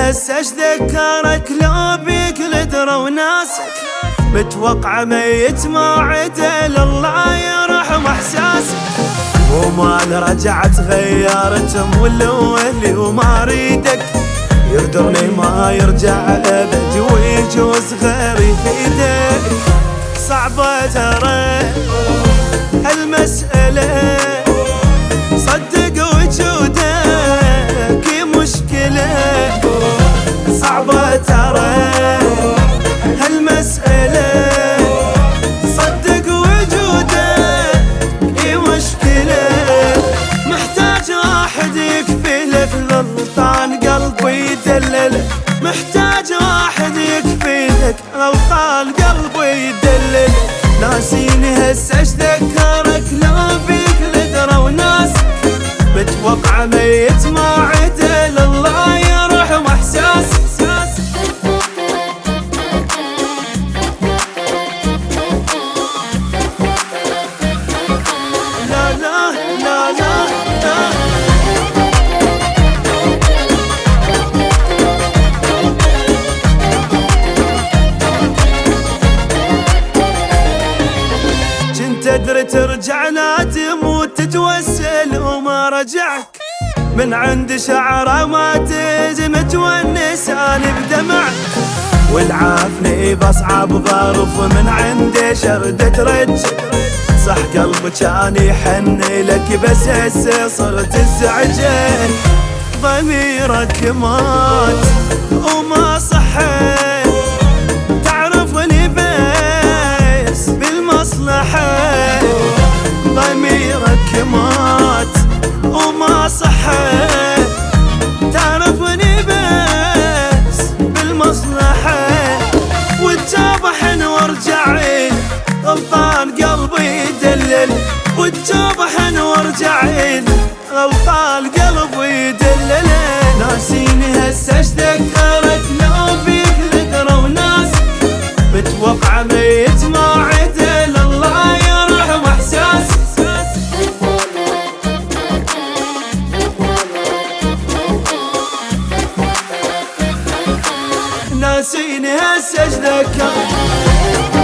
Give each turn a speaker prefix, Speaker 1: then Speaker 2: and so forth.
Speaker 1: هسه ايش ذكرك لو بيك لدرى وناسك، متوقع ميت ما عدل الله يرحم احساسك. وما رجعت غيرت مولي وما اريدك، يقدرني ما يرجع ابد ويجوز غيري يفيدك. صعبة ترى هالمسألة، صدق وجودك مشكلة. صعبة ترى هالمسألة، صدق وجودك مشكلة. محتاج واحد يكفي لك غلطان قلبي يدلل، محتاج واحد يكفي لك غلطان قلبي يدلل. ناسيني هسه ايش ذكرك لو بيك لدرى وناسك، متوقع ميت ما عدل الله يرحم احساسك. لا لا لا لا لا كنت ادري ترجع نادم وتتوسل وما رجعك، من عند شعره ما تجي متونس اني بدمعك. والعافني بصعب ظرف من عندي شردة رجك، صح قلبي كان يحن لك بس هسه صرت الزعجان. ضميرك مات وما صحيت، تعرفني بس بالمصلحة. ضميرك مات وما صحيت، تعرفني بس بالمصلحة. وتجابحن وارجعين غلطان قلبي يدلل، وتجابحن وارجعين غلطان قلبي يدلل. ناسيني هسه ايش ذكرك لو بيك لدرى وناسك، متوقع ميت ما عدل الله يرحم احساسك. ناسيني هسه ايش ذكرك